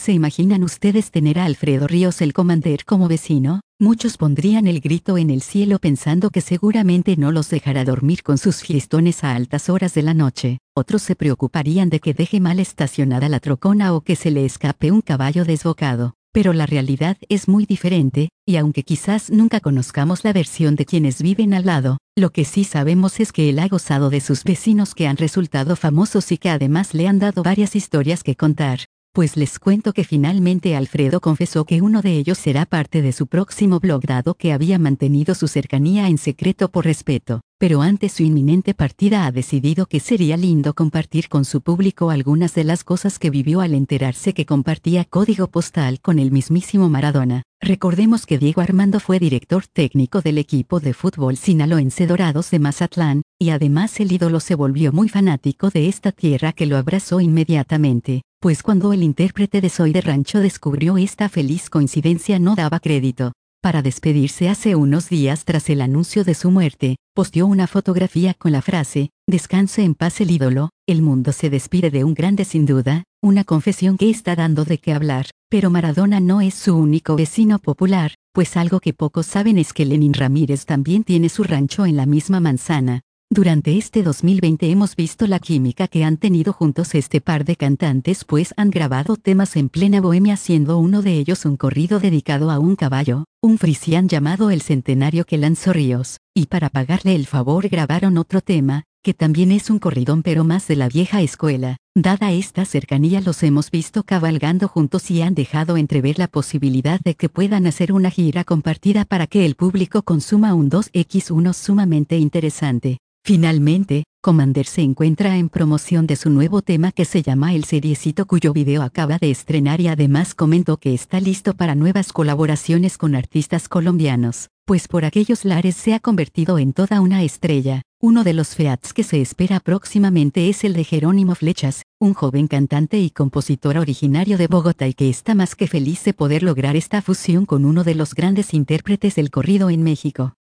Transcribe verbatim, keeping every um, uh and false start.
¿Se imaginan ustedes tener a Alfredo Ríos el Commander como vecino? Muchos pondrían el grito en el cielo pensando que seguramente no los dejará dormir con sus fiestones a altas horas de la noche. Otros se preocuparían de que deje mal estacionada la trocona o que se le escape un caballo desbocado. Pero la realidad es muy diferente, y aunque quizás nunca conozcamos la versión de quienes viven al lado, lo que sí sabemos es que él ha gozado de sus vecinos que han resultado famosos y que además le han dado varias historias que contar. Pues les cuento que finalmente Alfredo confesó que uno de ellos será parte de su próximo blog dado que había mantenido su cercanía en secreto por respeto, pero ante su inminente partida ha decidido que sería lindo compartir con su público algunas de las cosas que vivió al enterarse que compartía código postal con el mismísimo Maradona. Recordemos que Diego Armando fue director técnico del equipo de fútbol sinaloense Dorados de Mazatlán, y además el ídolo se volvió muy fanático de esta tierra que lo abrazó inmediatamente. Pues cuando el intérprete de Soy de Rancho descubrió esta feliz coincidencia no daba crédito. Para despedirse hace unos días tras el anuncio de su muerte, posteó una fotografía con la frase, "Descanse en paz el ídolo, el mundo se despide de un grande sin duda", una confesión que está dando de qué hablar. Pero Maradona no es su único vecino popular, pues algo que pocos saben es que Lenin Ramírez también tiene su rancho en la misma manzana. Durante este dos mil veinte hemos visto la química que han tenido juntos este par de cantantes pues han grabado temas en plena bohemia siendo uno de ellos un corrido dedicado a un caballo, un frisián llamado El Centenario que lanzó Ríos, y para pagarle el favor grabaron otro tema, que también es un corridón pero más de la vieja escuela. Dada esta cercanía los hemos visto cabalgando juntos y han dejado entrever la posibilidad de que puedan hacer una gira compartida para que el público consuma un dos por uno sumamente interesante. Finalmente, Commander se encuentra en promoción de su nuevo tema que se llama El Seriecito cuyo video acaba de estrenar y además comentó que está listo para nuevas colaboraciones con artistas colombianos, pues por aquellos lares se ha convertido en toda una estrella. Uno de los feats que se espera próximamente es el de Jerónimo Flechas, un joven cantante y compositor originario de Bogotá y que está más que feliz de poder lograr esta fusión con uno de los grandes intérpretes del corrido en México.